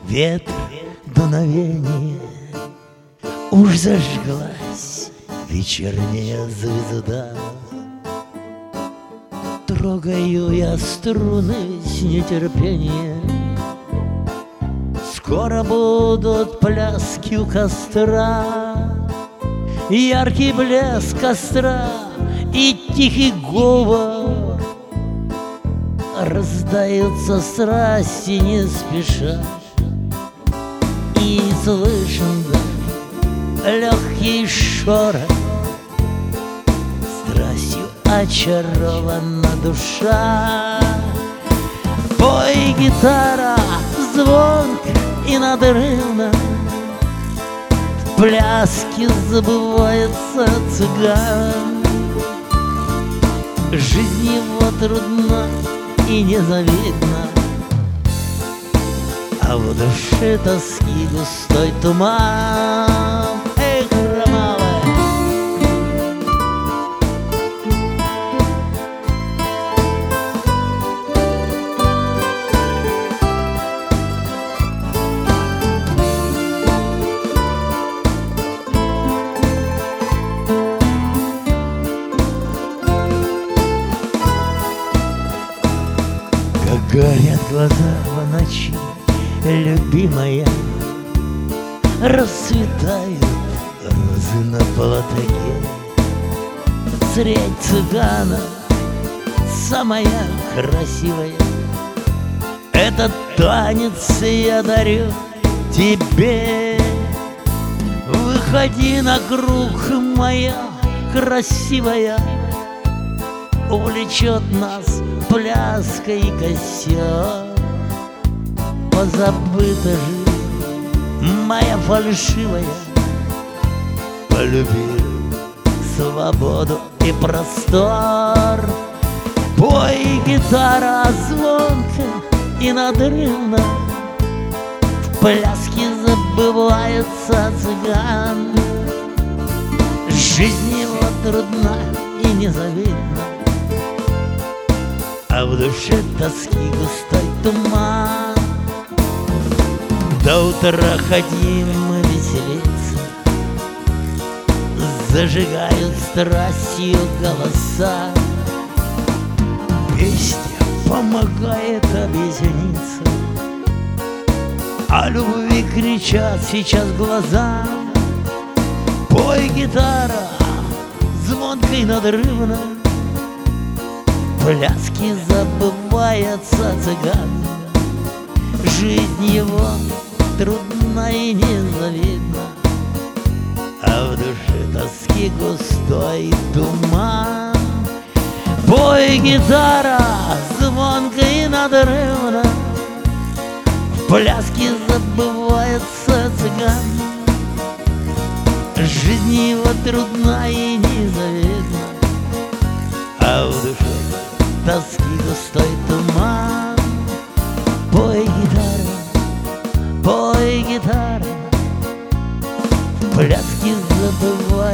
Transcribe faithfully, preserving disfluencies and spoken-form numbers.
ветер, дуновение, уж зажглась вечерняя звезда. Трогаю я струны с нетерпением, скоро будут пляски у костра, яркий блеск костра и тихий говор раздаются страсти не спеша. И слышен да, легкий шорох, страстью очарована душа. Пой, гитара, звонко и надрывно, в пляске забывается цыган. Жизнь его трудна и незавидна, а в душе тоски густой туман. Эх, Ромале! Как горят глаза в ночи, любимая, расцветают розы на полотне. Средь цыгана самая красивая, этот танец я дарю тебе. Выходи на круг, моя красивая, увлечет нас пляска и костер. Позабыта жизнь моя фальшивая, полюбил свободу и простор. Пой, гитара, звонко и надрывно, в пляске забывается цыган. Жизнь его трудна и незавидна, а в душе тоски густой туман. До утра ходим мы веселиться, зажигают страстью голоса. Песня помогает объясниться, о любви кричат сейчас глаза. Пой, гитара, звонко и надрывно, в пляске забывается цыган. Жизнь его трудна и незавидна, а в душе тоски густой туман. Пой, гитара, звонко и надрывно, в пляске забывается цыган. Жизнь его трудна и незавидна, а в душе тоски густой туман. Пой, гитара, пой, гитара, в пляске забывается